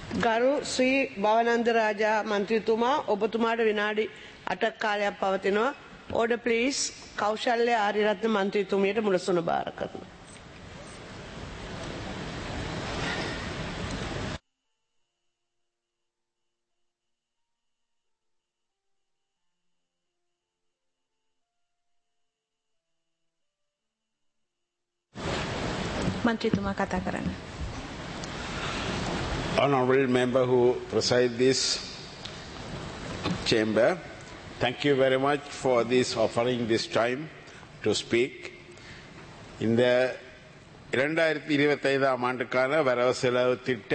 ගරු ශ්‍රී භවනන්ද රාජා මන්ත්‍රීතුමා ඔබතුමාට විනාඩි 8ක් කාලයක් පවතිනවා. Order please. කෞශල්‍ය ආරියරත්න මන්ත්‍රීතුමියට මුලසුන බාර කරනවා. මන්ත්‍රීතුමා කතා කරන්න. Honorable member who preside this chamber, thank you very much for this offering this time to speak. இந்த 2025 ஆண்டுக்கான வரவு செலவு திட்ட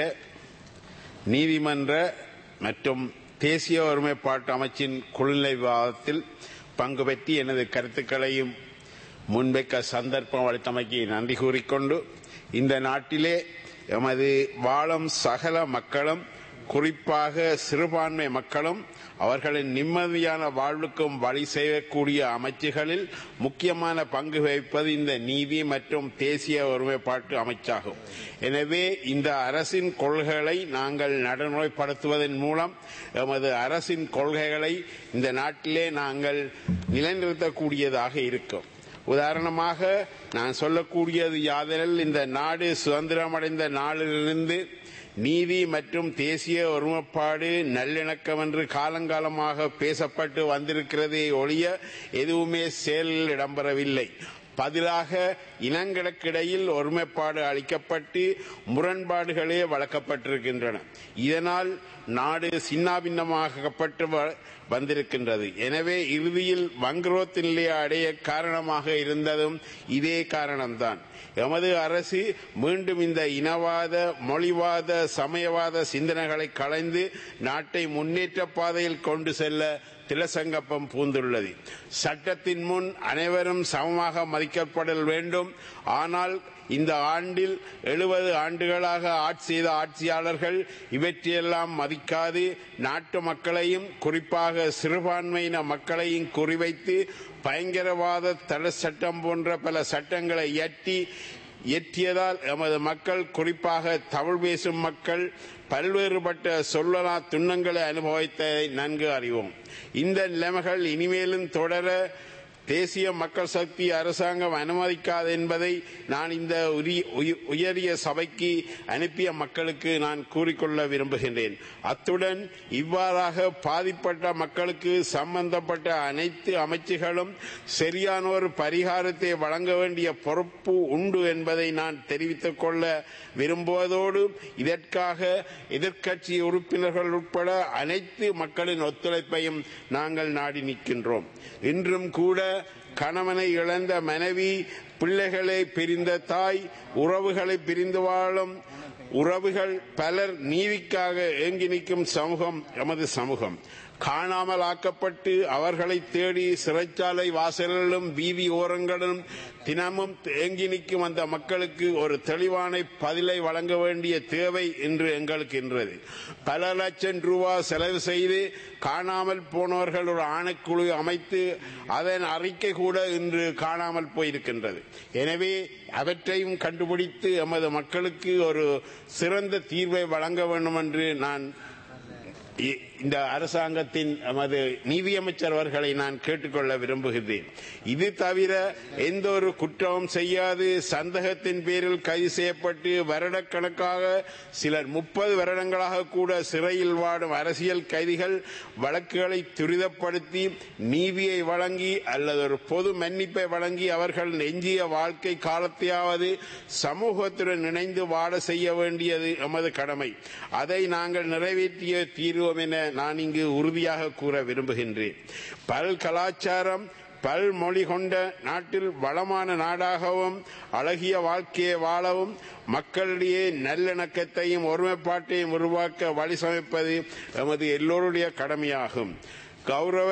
நீதிமன்ற மற்றும் தேசிய ஒருமைப்பாட்டு அமைச்சின் குழுநிலை விவாதத்தில் பங்கு பெற்றி எனது கருத்துக்களையும் முன்வைக்க சந்தர்ப்பம் அளித்தமைக்கு நன்றி கூறிக்கொண்டு இந்த நாட்டிலே எமது வாழும் சகல மக்களும் குறிப்பாக சிறுபான்மை மக்களும் அவர்களின் நிம்மதியான வாழ்வுக்கும் வழி செய்யக்கூடிய அமைச்சுகளில் முக்கியமான பங்கு வகிப்பது இந்த நீதி மற்றும் தேசிய ஒருமைப்பாட்டு அமைச்சாகும். எனவே இந்த அரசின் கொள்கைகளை நாங்கள் நடைமுறைப்படுத்துவதன் மூலம் எமது அரசின் கொள்கைகளை இந்த நாட்டிலே நாங்கள் நிலைநிறுத்தக்கூடியதாக இருக்கும். உதாரணமாக நான் சொல்லக்கூடியது யாதெனில் இந்த நாடு சுதந்திரமடைந்த நாளிலிருந்து நீதி மற்றும் தேசிய ஒருமைப்பாடு நல்லிணக்கம் என்று காலங்காலமாக பேசப்பட்டு வந்திருக்கிறதே ஒழிய எதுவுமே செயலில் இடம்பெறவில்லை. பதிலாக இனங்களுக்கிடையில் ஒருமைப்பாடு அளிக்கப்பட்டு முரண்பாடுகளே வளர்க்கப்பட்டிருக்கின்றன. இதனால் நாடு சின்னாபின்னமாக்கப்பட்டு வந்திருக்கின்றது. எனவே இறுதியில் வங்குரோத்து நிலையை அடைய காரணமாக இருந்ததும் இதே காரணம்தான். எமது அரசு மீண்டும் இந்த இனவாத, மொழிவாத, சமயவாத சிந்தனைகளை களைந்து நாட்டை முன்னேற்ற பாதையில் கொண்டு செல்ல திலசங்கப்பம் பூந்துள்ளது. சட்டத்தின் முன் அனைவரும் சமமாக மதிக்கப்படல் வேண்டும். ஆனால் இந்த ஆண்டில் 70 ஆண்டுகளாக ஆட்சி செய்த ஆட்சியாளர்கள் இவற்றையெல்லாம் மதிக்காது நாட்டு மக்களையும் குறிப்பாக சிறுபான்மையின மக்களையும் குறிவைத்து பயங்கரவாத தடை சட்டம் போன்ற பல சட்டங்களை இயற்றியதால் எமது மக்கள் குறிப்பாக தமிழ் பேசும் மக்கள் பல்வேறுபட்ட சொல்லலா துன்பங்களை அனுபவித்ததை நன்கு அறிவோம். இந்த நிலைமைகள் இனிமேலும் தொடர தேசிய மக்கள் சக்தி அரசாங்கம் அனுமதிக்காது என்பதை நான் இந்த உயரிய சபைக்கு அனுப்பிய மக்களுக்கு நான் கூறிக்கொள்ள விரும்புகின்றேன். அத்துடன் இவ்வாறாக பாதிப்பட்ட மக்களுக்கு சம்பந்தப்பட்ட அனைத்து அமைச்சுகளும் சரியான ஒரு பரிகாரத்தை வழங்க வேண்டிய பொறுப்பு உண்டு என்பதை நான் தெரிவித்துக் கொள்ள விரும்புவதோடு இதற்காக எதிர்க்கட்சி உறுப்பினர்கள் உட்பட அனைத்து மக்களின் ஒத்துழைப்பையும் நாங்கள் நாடி நிற்கின்றோம். இன்றும் கூட கணவனை இழந்த மனைவி, பிள்ளைகளை பிரிந்த தாய், உறவுகளை பிரிந்து வாழும் உறவுகள் பலர் நீதிக்காக ஏங்கி நிற்கும் சமூகம் எமது சமூகம். காணாமல் ஆக்கப்பட்டு அவர்களை தேடி சிறைச்சாலை வாசல்களிலும் வீதி ஓரங்களிலும் தினமும் ஏங்கி நிற்கும் அந்த மக்களுக்கு ஒரு தெளிவான பதிலை வழங்க வேண்டிய தேவை இன்று எங்களுக்கு இருக்கிறது. பல லட்சம் ரூபாய் செலவு செய்து காணாமல் போனவர்கள் ஒரு ஆணைக்குழு அமைத்து அதன் அறிக்கை கூட இன்று காணாமல் போயிருக்கின்றது. எனவே அவற்றையும் கண்டுபிடித்து எமது மக்களுக்கு ஒரு சிறந்த தீர்வை வழங்க வேண்டும் என்று நான் இந்த அரசாங்கத்தின் நமது நீதியமைச்சர் அவர்களை நான் கேட்டுக்கொள்ள விரும்புகிறேன். இது தவிர எந்த ஒரு குற்றமும் செய்யாது சந்தேகத்தின் பேரில் கைது செய்யப்பட்டு வருடக்கணக்காக சிலர் 30 வருடங்களாக கூட சிறையில் வாடும் அரசியல் கைதிகள் வழக்குகளை துரிதப்படுத்தி நீதியை வழங்கி அல்லது ஒரு பொது மன்னிப்பை வழங்கி அவர்கள் எஞ்சிய வாழ்க்கை காலத்தையாவது சமூகத்துடன் இணைந்து வாழ செய்ய வேண்டியது எமது கடமை. அதை நாங்கள் நிறைவேற்றிய தீர்வோம் என நான் இங்கு உறுதியாக கூற விரும்புகின்றேன். பல் கலாச்சாரம் பல் மொழி கொண்ட நாட்டில் வளமான நாடாகவும் அழகிய வாழ்க்கையை வாழவும் மக்களிடையே நல்லிணக்கத்தையும் ஒருமைப்பாட்டையும் உருவாக்க வழி சமைப்பது எமது எல்லோருடைய கடமையாகும். கௌரவ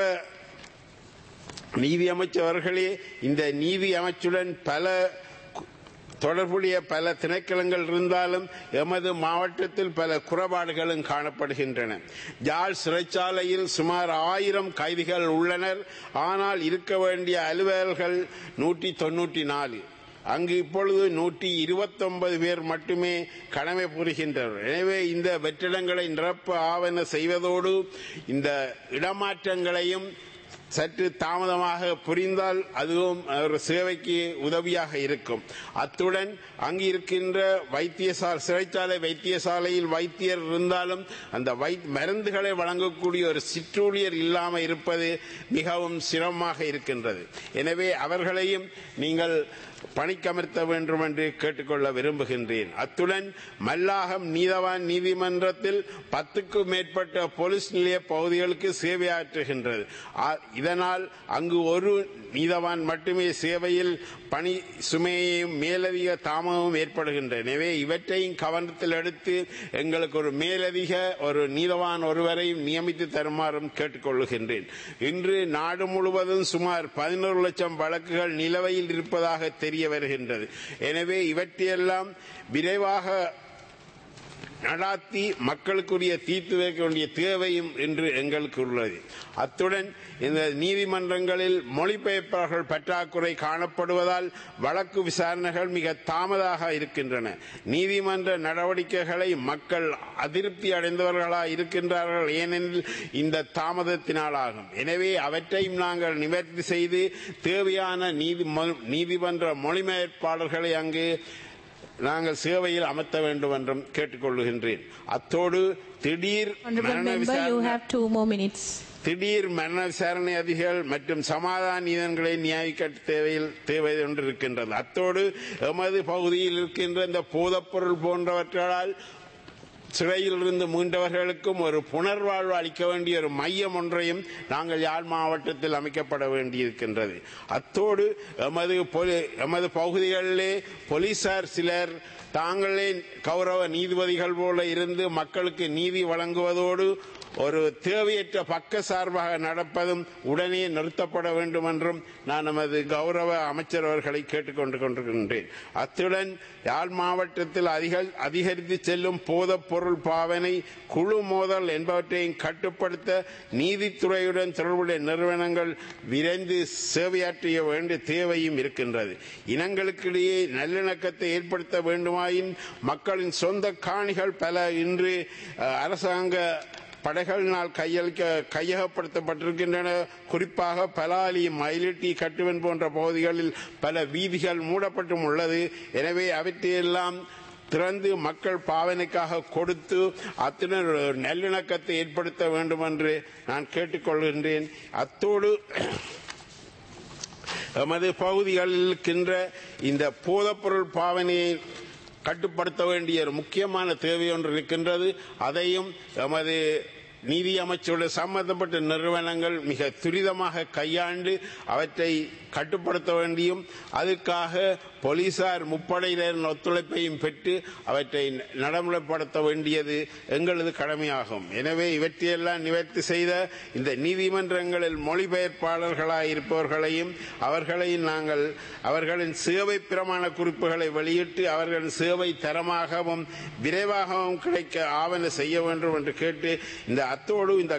நீதி அமைச்சர்களே, இந்த நீதி அமைச்சுடன் தொடர்புடைய பல திணைக்களங்கள் இருந்தாலும் எமது மாவட்டத்தில் பல குறைபாடுகளும் காணப்படுகின்றன. யாழ் சிறைச்சாலையில் சுமார் 1000 கைதிகள் உள்ளனர். ஆனால் இருக்க வேண்டிய அலுவலர்கள் 194. அங்கு இப்பொழுது 129 பேர் மட்டுமே கடமை புரிகின்றனர். எனவே இந்த வெற்றிடங்களை நிரப்ப ஆவண செய்வதோடு இந்த இடமாற்றங்களையும் சற்று தாமதமாக புரிந்தால் அதுவும் ஒரு சேவைக்கு உதவியாக இருக்கும். அத்துடன் அங்கு இருக்கின்ற சிறைச்சாலை வைத்தியசாலையில் வைத்தியர் இருந்தாலும் அந்த மருந்துகளை வழங்கக்கூடிய ஒரு சிற்றூழியர் இல்லாமல் இருப்பது மிகவும் சிரமமாக இருக்கின்றது. எனவே அவர்களையும் நீங்கள் பணிக்கமர்த்த வேண்டும் என்று கேட்டுக்கொள்ள விரும்புகின்றேன். அத்துடன் மல்லாகம் நீதவான் நீதிமன்றத்தில் 10க்கும் மேற்பட்ட போலீஸ் நிலைய பகுதிகளுக்கு சேவையாற்றுகின்றது. இதனால் அங்கு ஒரு நீதவான் மட்டுமே சேவையில் பணி சுமையையும் மேலதிக தாமதமும் ஏற்படுகின்றன. எனவே இவற்றையும் கவனத்தில் எடுத்து எங்களுக்கு ஒரு மேலதிக ஒரு நீதவான் ஒருவரையும் நியமித்து தருமாறும் கேட்டுக்கொள்கின்றேன். இன்று நாடு முழுவதும் சுமார் 11 லட்சம் வழக்குகள் நிலுவையில் இருப்பதாக தெரிய வருகின்றது. எனவே இவற்றையெல்லாம் விரைவாக நடாத்தி மக்களுக்குரிய தீர்த்து வைக்க வேண்டிய தேவையும் இன்று எங்களுக்கு உள்ளது. அத்துடன் இந்த நீதிமன்றங்களில் மொழிபெயர்ப்பாளர்கள் பற்றாக்குறை காணப்படுவதால் வழக்கு விசாரணைகள் மிக தாமதாக இருக்கின்றன. நீதிமன்ற நடவடிக்கைகளை மக்கள் அதிருப்தி அடைந்தவர்களாக இருக்கின்றார்கள், ஏனெனில் இந்த தாமதத்தினாலாகும். எனவே அவற்றையும் நாங்கள் நிவர்த்தி செய்து தேவையான நீதிமன்ற மொழிபெயர்ப்பாளர்களை அங்கு நாங்கள் சேவையில் அமர்த்த வேண்டும் என்றும் கேட்டுக்கொள்கின்றேன். அத்தோடு திடீர் மரண விசாரணை அதிகள் மற்றும் சமாதான நீதிகளை நியாயிக்க தேவை ஒன்று இருக்கின்றது. அத்தோடு எமது பகுதியில் இருக்கின்ற இந்த போதைப்பொருள் போன்றவற்றால் சிறையில் இருந்து மீண்டவர்களுக்கும் ஒரு புனர்வாழ்வு அளிக்க வேண்டிய ஒரு மையம் ஒன்றையும் நாங்கள் யாழ் மாவட்டத்தில் அமைக்கப்பட வேண்டியிருக்கின்றது. அத்தோடு எமது பகுதிகளிலே போலீசார் சிலர் தாங்களே கௌரவ நீதிபதிகள் போல இருந்து மக்களுக்கு நீதி வழங்குவதோடு ஒரு தேவையற்ற பக்க சார்பாக நடப்பதும் உடனே நிறுத்தப்பட வேண்டும் என்றும் நான் நமது கௌரவ அமைச்சர் அவர்களை கேட்டுக்கொண்டிருக்கின்றேன். அத்துடன் யாழ் மாவட்டத்தில் அதிகரித்து செல்லும் போதைப் பொருள் பாவனை, குழு மோதல் என்பவற்றையும் கட்டுப்படுத்த நீதித்துறையுடன் தொடர்புடைய நிறுவனங்கள் விரைந்து சேவையாற்றிய வேண்டிய தேவையும் இருக்கின்றது. இனங்களுக்கிடையே நல்லிணக்கத்தை ஏற்படுத்த வேண்டுமாயின் மக்களின் சொந்த காணிகள் பல இன்று அரசாங்க படைகளினால் கையகப்படுத்தப்பட்டிருக்கின்றன. குறிப்பாக பலாலி, மயிலிட்டி, கட்டுவன் போன்ற பகுதிகளில் பல வீதிகள் மூடப்பட்டும் உள்ளது. எனவே அவற்றையெல்லாம் திறந்து மக்கள் பாவனைக்காக கொடுத்து அத்துடன் நல்லிணக்கத்தை ஏற்படுத்த வேண்டும் என்று நான் கேட்டுக்கொள்கின்றேன். அத்தோடு எமது பகுதிகளில் இருக்கின்ற இந்த போதைப்பொருள் பாவனையை கட்டுப்படுத்த வேண்டிய ஒரு முக்கியமான தேவை ஒன்று இருக்கின்றது. அதையும் எமது நீதி அமைச்சரோடு சம்பந்தப்பட்ட நிறுவனங்கள் மிக துரிதமாக கையாண்டு அவற்றை கட்டுப்படுத்த வேண்டியும் அதற்காக போலீசார் முப்படையினரின் ஒத்துழைப்பையும் பெற்று அவற்றை நடைமுறைப்படுத்த வேண்டியது எங்களது கடமையாகும். எனவே இவற்றையெல்லாம் நிவர்த்தி செய்த இந்த நீதிமன்றங்களில் மொழிபெயர்ப்பாளர்களாக இருப்பவர்களையும் நாங்கள் அவர்களின் சேவை பிரமாண குறிப்புகளை வெளியிட்டு அவர்களின் சேவை தரமாகவும் விரைவாகவும் கிடைக்க ஆவண செய்ய வேண்டும் என்று கேட்டு அத்தோடு இந்த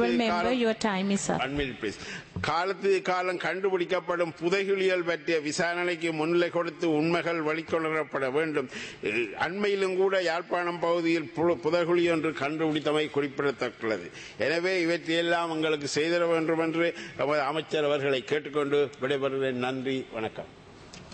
காலம் கண்டுபிடிக்கப்படும் புதைகுழிகள் பற்றிய விசாரணைக்கு முன்னிலை கொடுத்து உண்மைகள் வெளிக்கொணரப்பட வேண்டும். அண்மையிலும் கூட யாழ்ப்பாணம் பகுதியில் புதைகுழி ஒன்று கண்டுபிடித்தமை குறிப்பிடத்தக்கது. எனவே இவற்றையெல்லாம் உங்களுக்கு செய்திட வேண்டும் என்று அமைச்சர் அவர்களை கேட்டுக்கொண்டு விடைபெறுகிறேன். நன்றி, வணக்கம்.